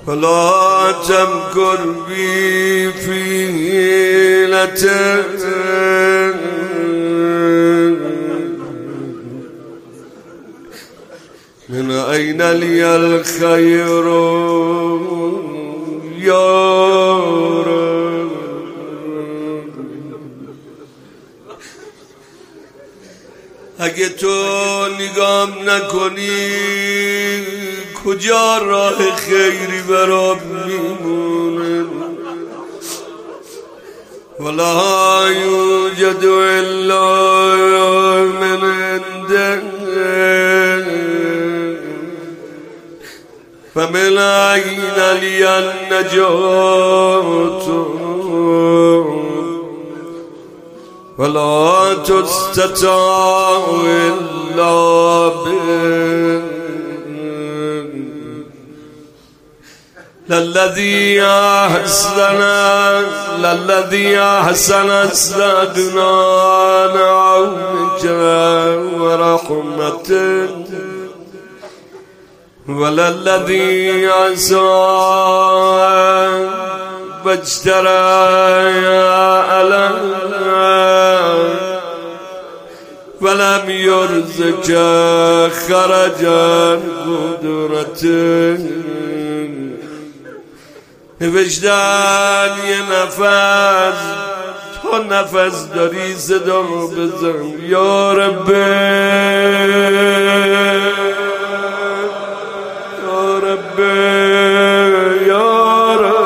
فلا تمكر بي في حيلة من أين لي الخير يا رب. اگه تو نگام نکنی کجا راه خیری برام میمونه؟ ولا یوجد الا من عندك فمن أين لي النجاة ولا تستطاع إلا بك للذي أحسن استغنى عونك ورحمتك وللذي أساء واجترى عليك ولم يرزق خرجا قدرتك. وجدان یه نفس تو نفس داری صدا بزن یا رب یا رب یا رب.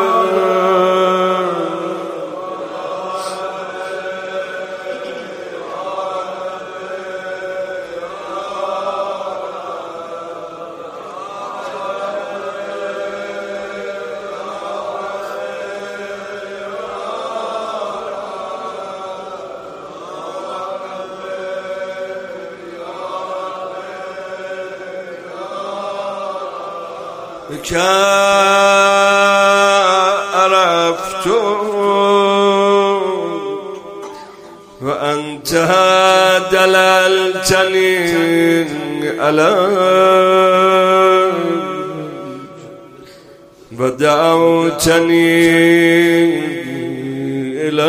بك عرفت وأنت دللتني على ودعوتني إلى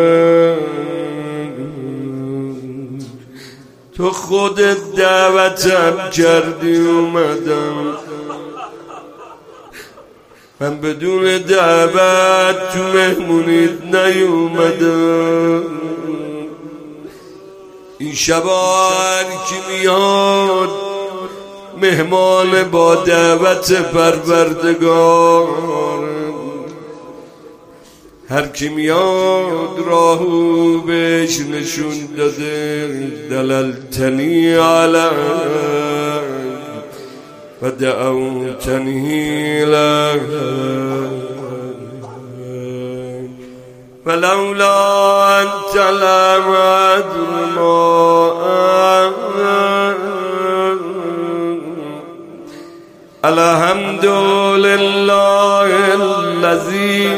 تو خودت دعوتم کردی اومدم من بدون دعوت تو مهمونیت نیومدم. این شبا هر کی میاد مهمان با دعوت پروردگار، هر کی میاد راهو بهش نشون داده دللتنی علی و دعوتنی له ولولا انت لم ادر ما الحمد لله الذي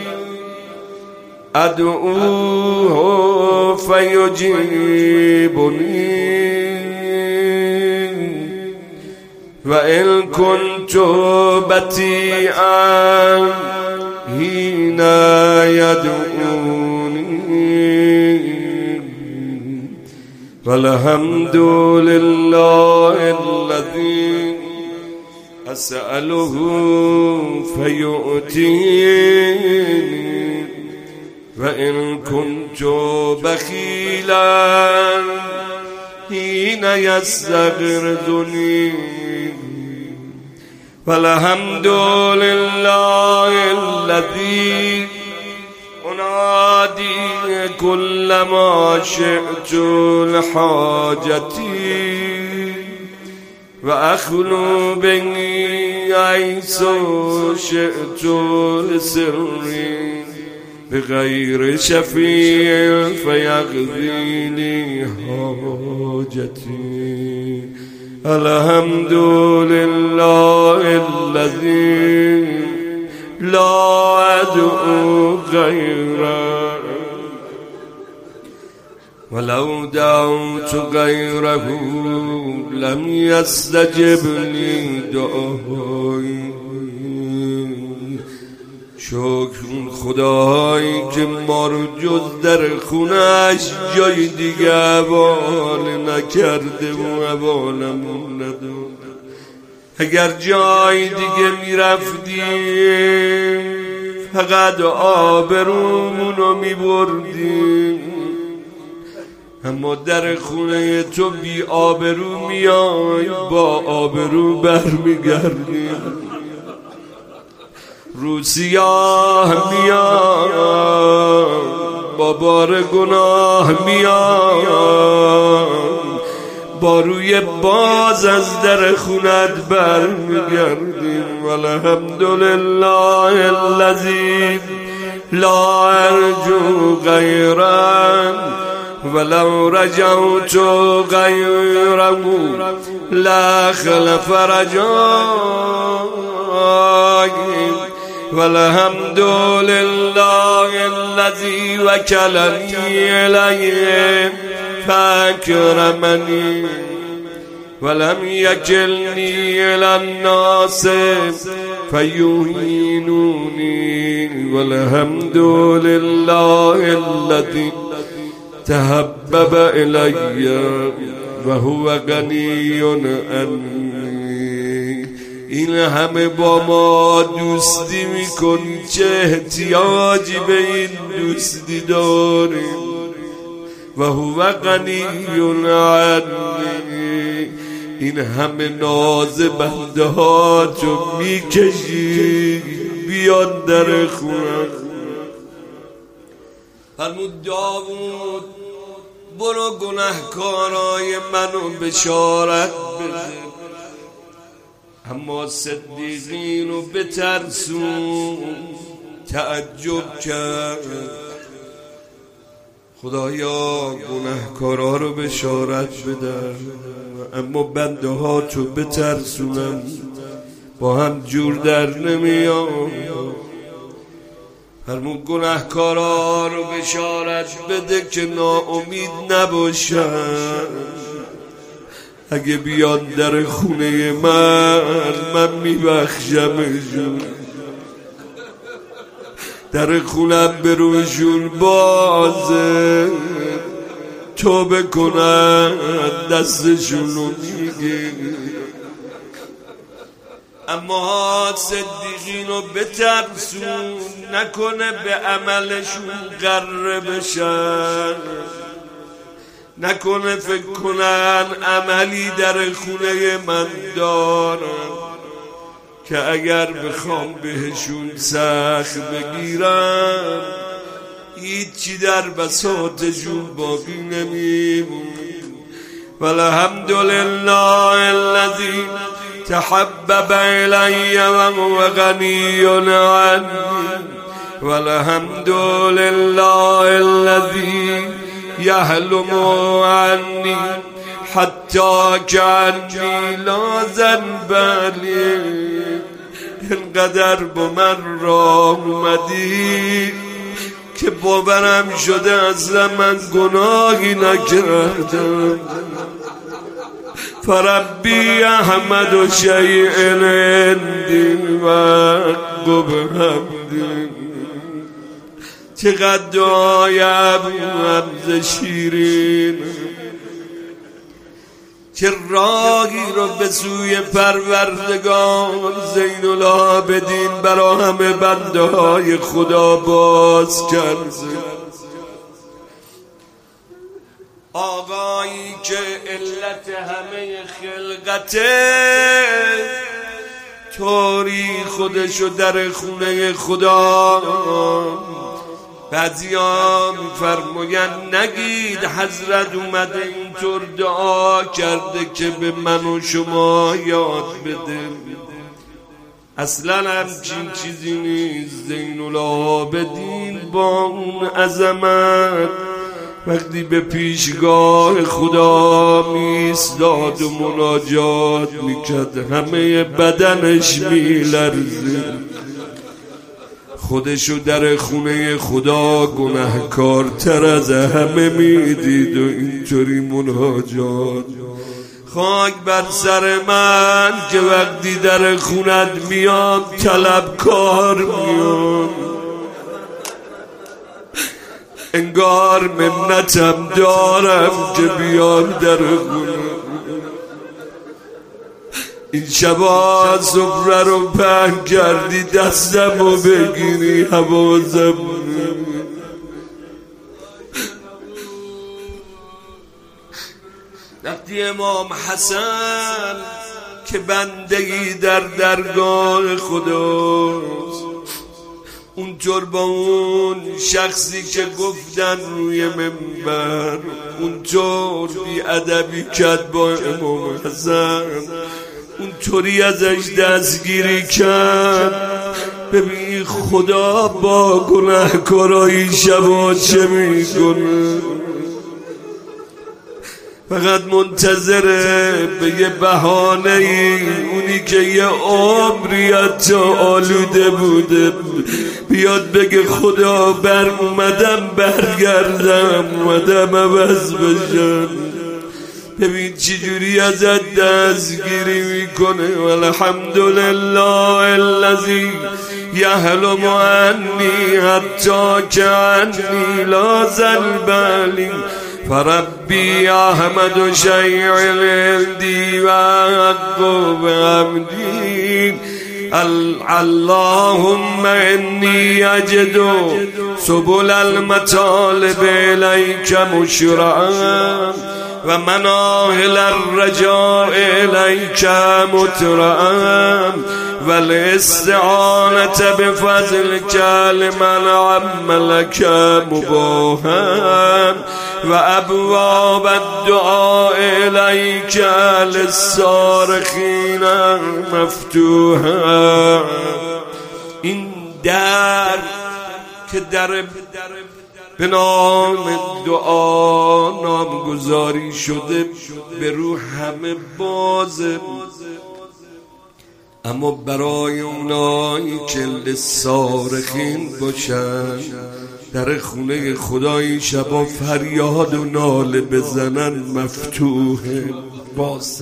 ادعوه فيجيبني وإن كنت بطيئا حين يدعوني والحمد لله الذي أسأله فيؤتيني وإن كنت بخيلا حين يستغرضني والحمد لله الذي أنادي كل ما شئت لحاجتي وأخلو بني حيث شئت لسري بغير شفيع فيقضي لي حاجتي. الحمد لله الذي لا أدعو غيره ولو دعوت غيره لم يستجب لي دعائي شکر اون خدایی که ما رو جز در خونش جای دیگه حواله نکرده و حوالمون نداد. اگر جای دیگه میرفتیم فقط آبرومونو میبردیم، اما در خونه تو بی آبرو میای با آبرو برمیگردیم. رو سیاه میای با بار گناه میای، با روی باز از در خونت برمیگردیم. والحمدلله الذی لا ارجو غیره ولو رجوت غیره لخلف رجایی. والحمد لله الذي وكلني إليه فأكرمني ولم يكلني إلى الناس فيهينوني. والحمد لله الذي تحبب إلي وهو غني عني. این همه با ما دوستی میکنی، چه احتیاجی به این دوستی داریم؟ و هو غنی عنی. این همه ناز بنده ها تو میکشی بیان در خونه. فرمود داوود برو گناهکارای منو بشارت بده، اما صدیقین رو بترسون. تعجب کرد، خدایا گناهکارا رو بشارت بده اما بنده ها تو بترسونن، با هم جور در نمیان. فرمود گناهکارا رو بشارت بده که ناامید نباشن. اگه بیان در خونه من میبخشمشون. در خونم به روشون بازه، توبه کنن دستشون رو میگه. اما صدیقین رو بترسون، نکنه به عملشون غره بشن، نکنه فکر کنن عملی در خونه من دارم که اگر بخوام بهشون سخت بگیرم هیچی در بساطشون باقی نمیمونه. والحمدلله الذی تحبب الی و هو غنی عنی. والحمدلله الذی یحلم عنی حتی کعنی لا ذنب لی. اینقدر با من راه اومدی که باورم شده اصلا من گناهی نکردم. فربی احمد و شیء عندی و قب حمدی. چقدر دعای ابو حمزه شیرین، چه راهی رو به سوی پروردگار زین العابدین برا همه بنده های خدا باز کرد. آقایی که علت همه خلقته طوری خودشو در خونه خدا. بعضی ها میفرماین نگید حضرت اومده اینطور دعا کرده که به من و شما یاد بده. اصلا همچین چیزی نیست. زین العابدین با اون عظمت وقتی به پیشگاه خدا میستاد و مناجات میکرد همه بدنش میلرزید. خودشو در خونه خدا گناهکارتر از همه میدید و اینطوری مناجات. خاک بر سر من که وقتی در خونت میام طلبکار میام، انگار منتم دارم که بیام در خونه. این شبا سفره رو پهن کردی دستم رو بگیری حواسم. وقتی امام حسن که بندگی در درگاه خداست، اونطور با اون شخصی که گفتن روی منبر اونطور بی ادبی کرد با امام حسن، اونطوری ازش دستگیری کرد. ببین خدا با گناهکارای شبا چه میکنه؟ فقط منتظره به یه بهانه ای، اونی که یه عمری حتی آلوده بوده بیاد بگه خدا بر اومدم برگردم، اومدم عوض بشم. ببین چجوری ازت دستگیری میکنه. والحمدلله الذی یحلم عنی حتی کعنی لا ذنب فربی احمد شیع الهندی و حق و عمدی. اللهم انی اجد سبل المطالب الیک مشرعا و مناهل الرجاء الیک مترعا و الاستعانة بفضلک لمن عملک مباها و ابواب الدعاء الیک للصارخین مفتوحا. این در که در به نام دعا نامگذاری شده به روح همه بازه، اما برای اونایی که للصارخین باشن در خونه خدای شبا فریاد و ناله بزنن مفتوحه، باز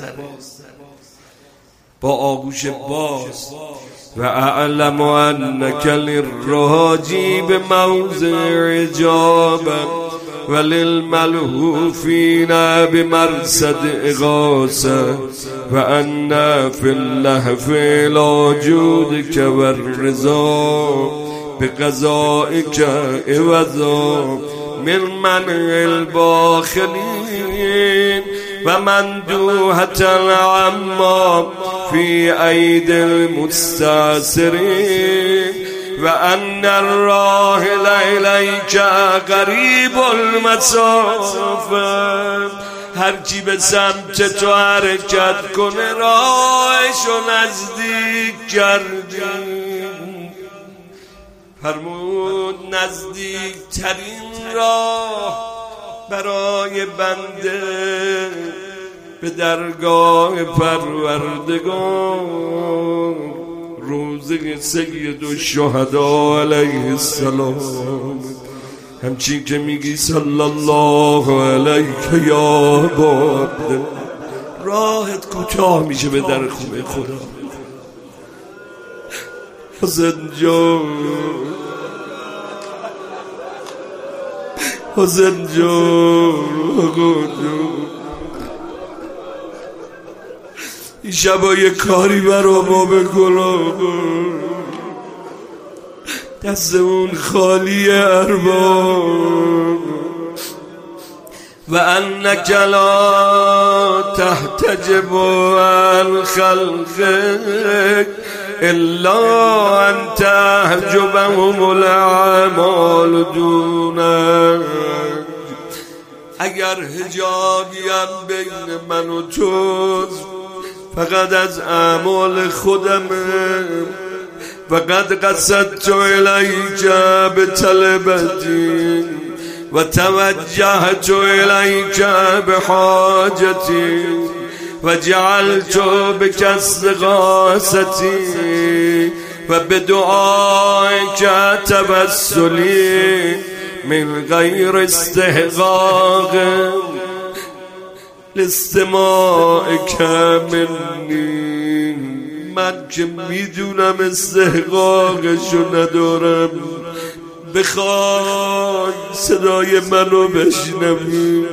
با آغوش باز. و اعلم انک للراجی بموضع اجابه و للملهوفین بمرصد اغاثه و ان فی اللهف الی جودک و الرضا بقضائک عوضا من منع الباخلین و مندوحة العما فی اید المستعسرین و ان الراحل الیک قریب المسافه. هر کی به سمت تو حرکت کنه راهشو نزدیک کردی. فرمود نزدیک ترین راه برای بنده به درگاه پروردگار روزه سید الشهدا علیه السلام، همچین که میگی صلی الله علیه یا عبد، راحت کوتاه میشه به در خونه خدا. حسین جان، حسین جان، این شبا یه کاری برا ما بکن، دستمون خالی ارباب. و انک لا تحتجب عن خلقک الا ان تحجبهم الاعمال دونک. اگر حجابی هم بین من و تو فقط از اعمال خودمه، فقد قصدت الیک بطلبتی و توجهت الیک بحاجتی و جعلت بک استغاثتی و بدعائک توسلی من غیر استحقاق. لاستماع کمنی، من که میدونم استحقاقشو ندارم، بخوای صدای منو بشنوی.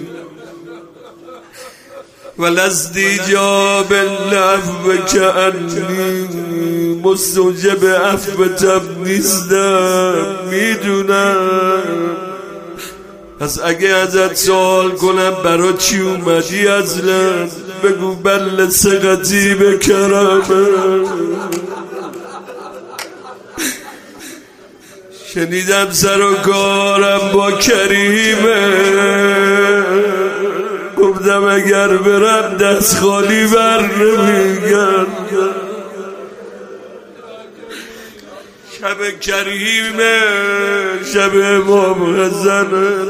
ولازدیجاب العفو کأنی مستوجب عفوتم نیستم، میدونم. پس اگه ازت سوال کنم برا چی اومدی اصلا، بگو بله ثقتی به کرمه. شنیدم سر و کارم با کریمه، گفتم اگر برم دست خالی بر نمیگردم. شب کریمه، شب امام حسنه،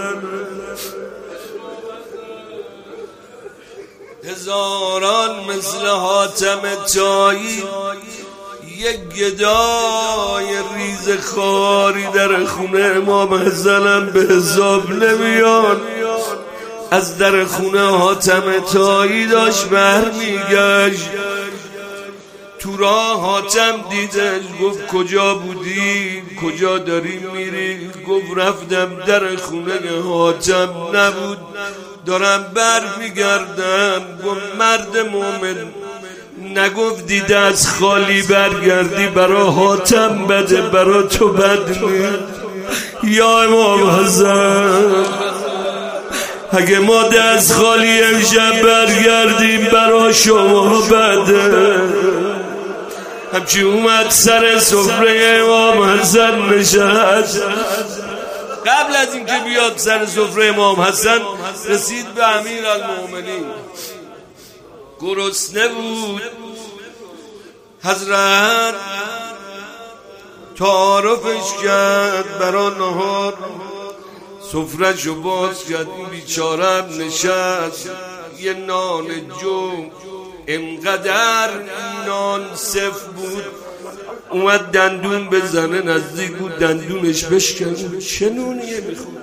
هزاران مثل حاتم تایی، یک گدای ریز خاری در خونه امام حسنم به حساب نمیاد. از در خونه حاتم تایی داشت برمیگشت، تو راه حاتم دیدش، گفت کجا بودی؟ کجا داری میری؟ گفت رفتم در خونه حاتم نبود، دارم برمیگردم. گفت مرد مومن نگفتی دست خالی برگردی؟ برا حاتم بده، برا تو بد نیست. یا امام حسن، اگه ما دست خالی امشب برگردیم برا شما بده. همچی اومد سر سفره امام حسن نشست. قبل از اینکه بیاد سر سفره امام حسن رسید به امیرالمومنین، گرسنه بود. حضرت تعارفش کرد برا نهار، سفره‌شو باز کرد. این بیچارم نشست، یه نان جو، انقدر نان صف بود، اومد دندون بزنه، نزدیک بود دندونش بشکنه. چه نونیه میخوری؟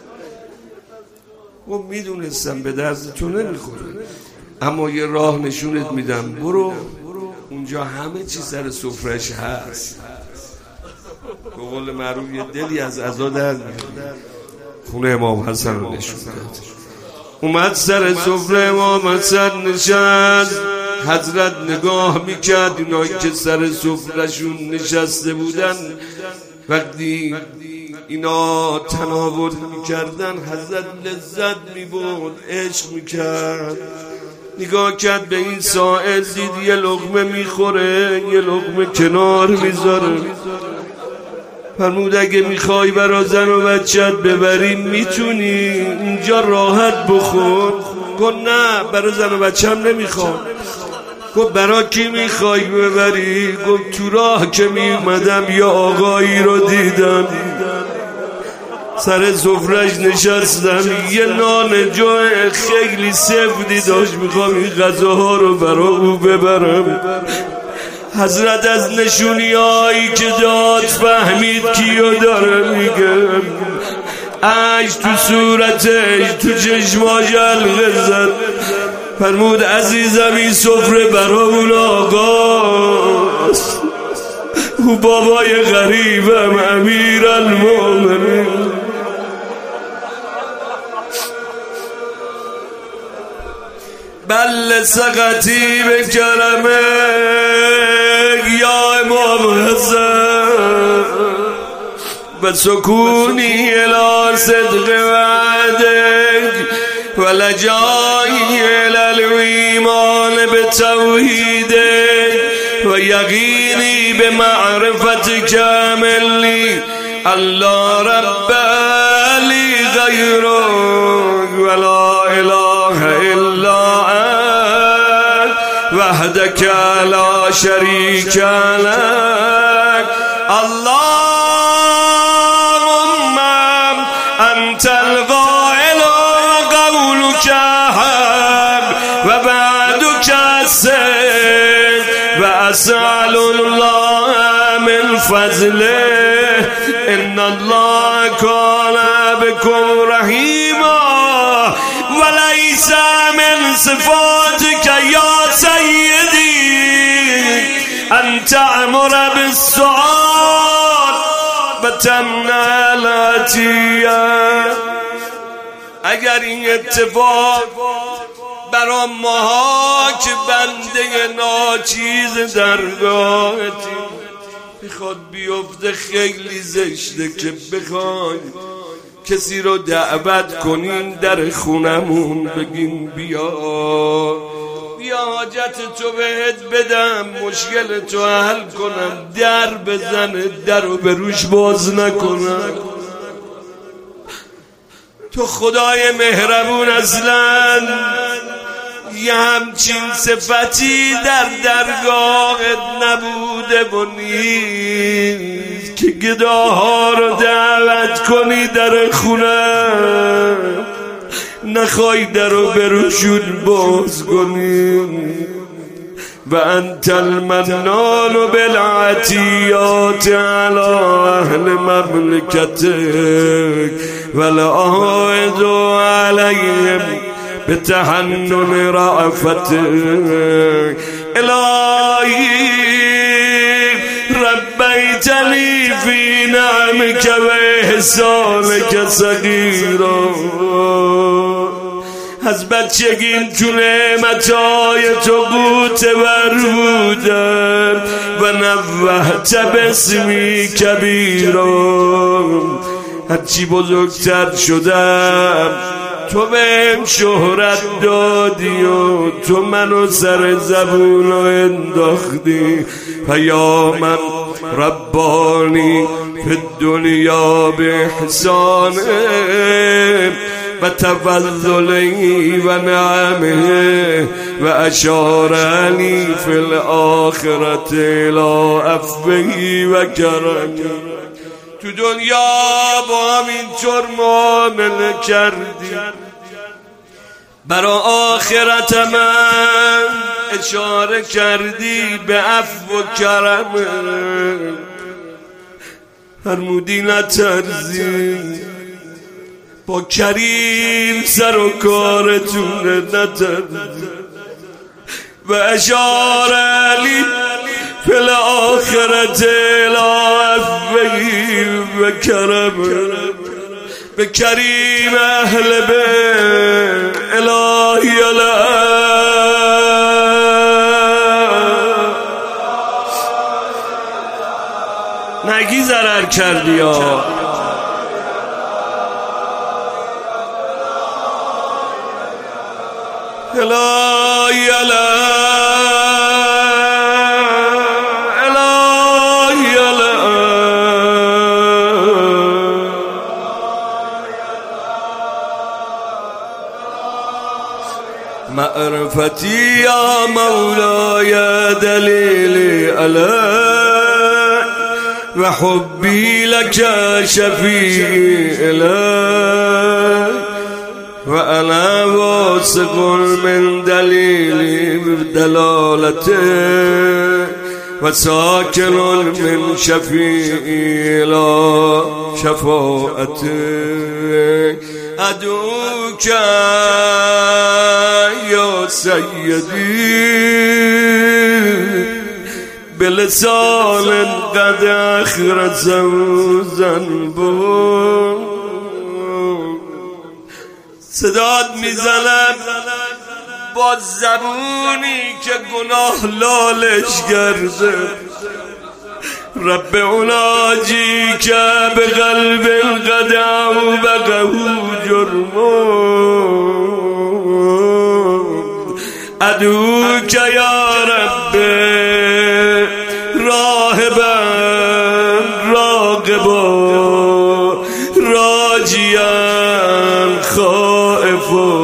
و میدونستم به درد تو نمیخوره، اما یه راه نشونت میدم، برو اونجا همه چی سر سفرهش هست. به قول معروف یه دلی از عزا در میاد. خونه امام حسن رو نشون داد. اومد سر سفره امام حسن نشست. حضرت نگاه میکرد اینایی که سر سفرهشون نشسته بودن، وقتی اینا تناول میکردن حضرت لذت میبرد، عشق میکرد. نگاه کرد به این سائل، دید یه لقمه میخوره، یه لقمه کنار میذاره. فرمود اگه میخوای برا زن و بچت ببری میتونی اینجا راحت بخور. گفت نه برا زن و بچم نمیخوام. گفت برا کی میخوای ببری؟ گفت تو راه که میومدم یا آقایی رو دیدم سر سفره‌اش نشستم، یه نان جو خیلی سفتی داشت، میخوام این غذاها رو برا او ببرم. حضرت از نشونی هایی که داد فهمید کیو داره میگم. عشق تو صورتش، تو چشماش حلقه زد. فرمود عزیزم این سفره برا اون آقاست، او بابای غریبم امیرالمومنین. بله سقطی به کرمه یا امام حسن، و سکونی الى صدق وعدک و لجایی الى الایمان بتوحیدک و یقینی به معرفت کاملی. الله رب لی غیرک و لا اله الا انت وحدک لا شریک لک. اللهم انت القائل و قولک حق و بعدک الصدق و اسأل الله من فضله ان الله کان بكم رحیما و لیس من صفاتك يا سيدي أن تأمر بالسؤال وتمنع العطية. اگر این اتفاق برا ماها که بنده ناچیز درگاهتی میخواد بیفته، خیلی زشته که بخوایم کسی رو دعوت کنیم در خونمون بگیم بیا حاجت تو بهت بدم، مشکل تو حل کنم، در بزنه، در رو به روش باز نکنم. تو خدای مهربون اصلا یه همچین صفتی در درگاهت نبوده و نیست که گداها رو دعوت کنی در خونه، نخوای در رو بروشون باز کنی. و انت المنان بالعطیات علی اهل مملکتک والعائد علیهم بتحنن رأفتک. الهی ربیتنی فی نعمک و احسانک صغیرا، از بچگیم تو نعمتهای تو قوته ور بودم و نوحت باسمی کبیرا. هرچی بزرگتر شدم تو بهم شهرت دادی و تو منو سر زبون انداختی. پیامن ربانی فی الدنیا بإحسانه و تفضلی و نعمه و اشارنی فی الاخرت الی عفوه و کرمه. تو دنیا با همینطور معامله کردی، برا آخرت من اشاره کردی به عفو و کرمه. فرمودی نترسی، با کریم سر و کارتونه نترسی. و اشارلی فی الاخرت الی عفوه و کرمه. به کریم اهل بیت الهی نگی ضرر کردی یا الهی معرفتی یا مولای دلیلی علی و حبی لک شفیع الی و انا واثق من دلیلی دلالته و ساکن من شفیع لا شفاعته. ادعوک یا سیدی بلسان قد اخرس ذنبه. صداد میزنم با زبونی که گناه لالش کرده. رب اوناجی که به قلب القدم و بقه جرمون ادعو که یا رب راهبا راقبا راجیا خائفا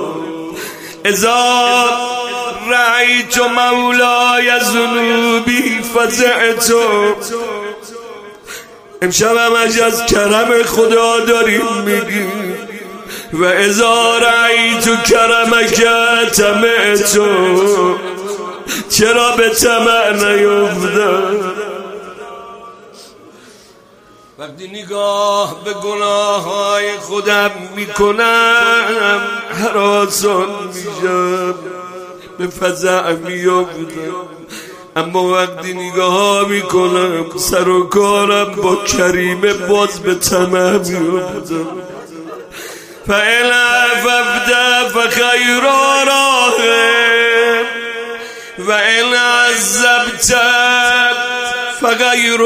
اذا رأیت مولای ذنوبی فزعت. امشب همش از کرم خدا داریم میگیم. و اذا رأیت کرمک طمعت، چرا به طمع نیفتم؟ و وقتی نگاه به گناههای خودم میکنم هراسان میشم، به فزع میافتم. اما وقتی نگاه میکنم سر و کارم با کریمه باز به طمع میافتم. فإن عففت فخیر راحم و ان عذبت فغیر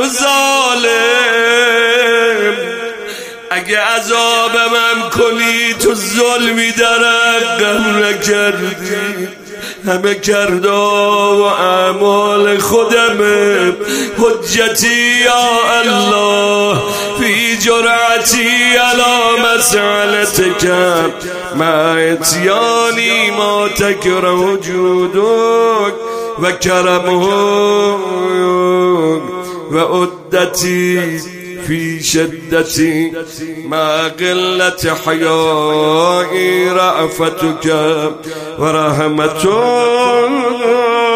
ظالم. اگه عذابم کنی تو ظلمی در حقم نکردی، همه کردا و اعمال خودمه. حجتی یا الله فی جرعتی علی مسئلتک مع اتیانی ما تکره جودک و کرمک و عدتی فی شدتی مع قلت حیائی رأفتک و رحمتک.